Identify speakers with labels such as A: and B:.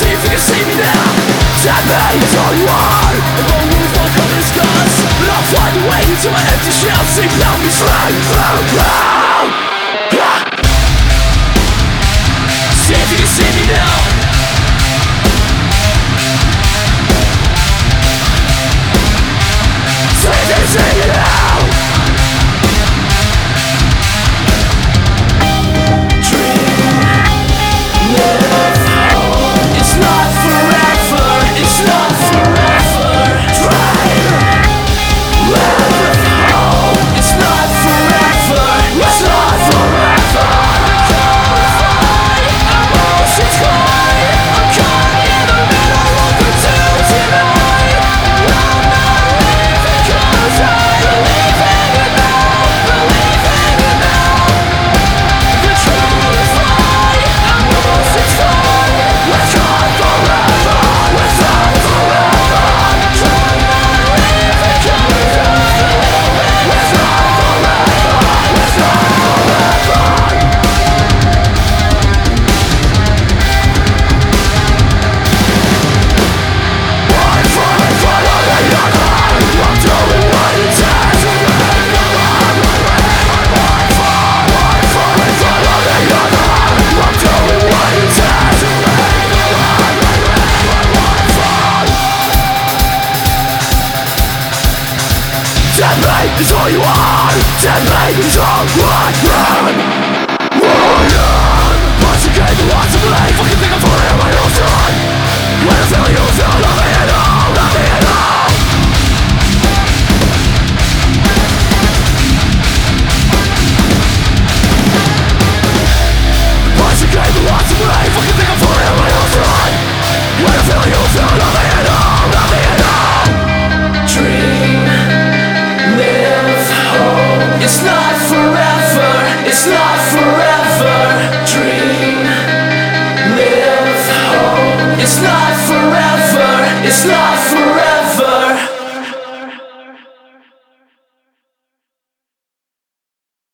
A: see if you can see me now. Tell me it's all you are. And all rules don't come in scars. But I'll find a way into my empty shell. Sing down me straight. See if you can see me now. See if you can see me now. It's all you are. Tell me it's all I am. Once again, the lots of life. Fucking think I'm falling on my own side. When I feel you feel nothing at all. Nothing at all. Once again, the lots of life. Fucking think I'm falling on my own side. When I feel you feel nothing at all. Nothing at all. Dream. It's not forever, it's not forever. Dream.